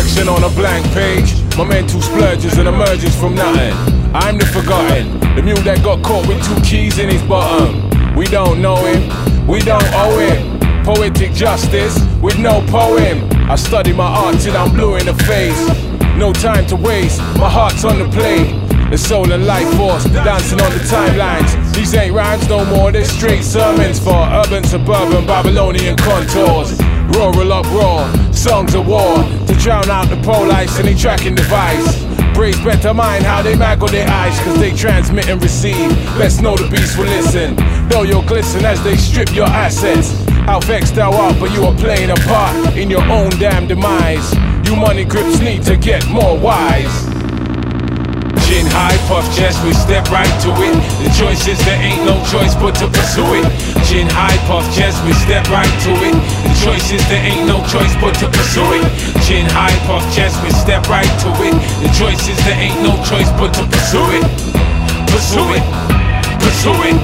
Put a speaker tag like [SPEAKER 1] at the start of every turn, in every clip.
[SPEAKER 1] reflection on a blank page. My mental splurges and emerges from nothing. I'm the forgotten, the mule that got caught with 2 keys in his bottom. We don't know him, we don't owe him. Poetic justice with no poem. I study my art till I'm blue in the face. No time to waste, my heart's on the plate. The soul and life force dancing on the timelines. These ain't rhymes no more, they're straight sermons for urban, suburban, Babylonian contours. Rural uproar, songs of war to drown out the police and they tracking device. Braves better mind how they maggle their eyes, cause they transmit and receive. Best know the beast will listen, though you'll glisten as they strip your assets. How vexed thou art, but you are playing a part in your own damn demise. You money grips need to get more wise. Chin high, puff chest, we step right to it. The choice is there ain't no choice but to pursue it. Chin high, puff chest, we step right to it. The choice is there ain't no choice but to pursue it. Chin high, puff chest, we step right to it. The choice is there ain't no choice but to pursue it. Pursue it, pursue it.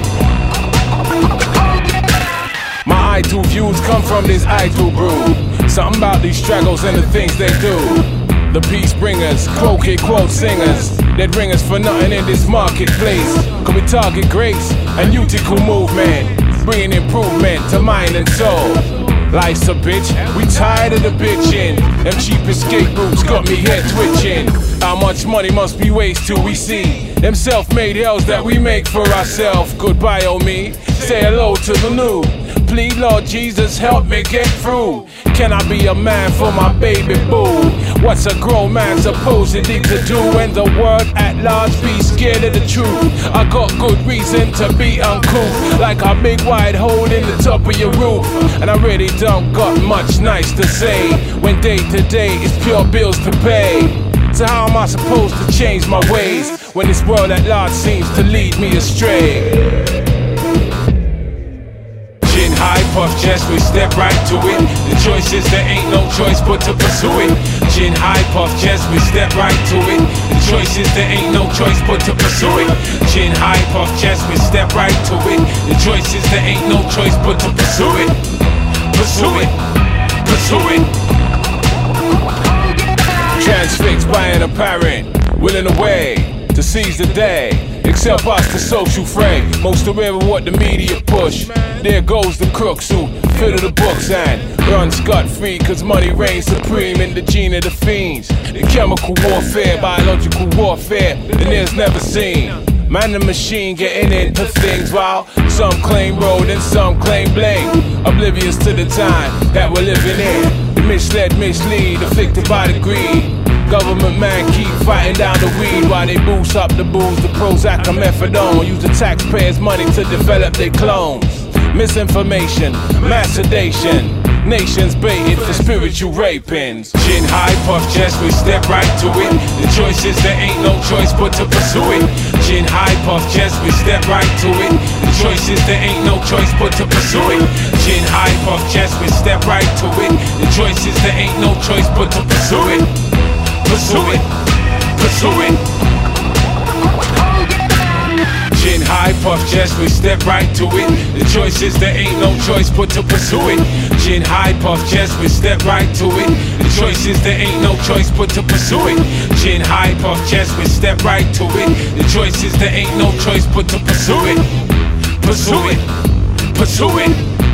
[SPEAKER 1] My idle views come from this idle brew. Something about these struggles and the things they do. The peace bringers, croquet quote singers, they'd ring us for nothing in this marketplace. Could we target grace and utical movement, bringing improvement to mind and soul. Life's a bitch, we tired of the bitching. Them cheap escape routes got me head twitching. How much money must we waste till we see them self-made hells that we make for ourselves? Goodbye, oh me, say hello to the new. Please, Lord Jesus, help me get through. Can I be a man for my baby boo? What's a grown man supposedly to do when the world at large be scared of the truth? I got good reason to be uncouth, like a big wide hole in the top of your roof. And I really don't got much nice to say when day to day is pure bills to pay. So how am I supposed to change my ways when this world at large seems to lead me astray? Chin high, puff chest, we step right to it. The choice is there ain't no choice but to pursue it. Chin high, puff chest, we step right to it. The choice is there ain't no choice but to pursue it. Chin high, puff chest, we step right to it. The choice is there ain't no choice but to pursue it. Pursue it, pursue it. Transfixed by an apparent willing away to seize the day, except us the social fray. Most aware of what the media push. There goes the crooks who fill the books and run scot-free, cause money reigns supreme in the gene of the fiends. In chemical warfare, biological warfare, the near's never seen. Man and machine getting into things while some claim road and some claim blame. Oblivious to the time that we're living in. The misled, mislead, afflicted by the greed. Government man keep fighting down the weed while they boost up the booze, the Prozac and methadone. Use the taxpayers' money to develop their clones. Misinformation, mass sedation. Nations baited for spiritual rapings. Chin high, puff chest, we step right to it. The choice is there ain't no choice but to pursue it. Chin high, puff chest, we step right to it. The choice is there ain't no choice but to pursue it. Chin high, puff chest, we step right to it. The choice is there ain't no choice but to pursue it. Pursue it, pursue it. Chin high, puff chest, we step right to it. The choice is there ain't no choice but to pursue it. Chin high, puff chest, we step right to it. The choice is there ain't no choice but to pursue it. Chin high, puff chest, we step right to it. The choice is there ain't no choice but to pursue it. Pursue it, pursue it.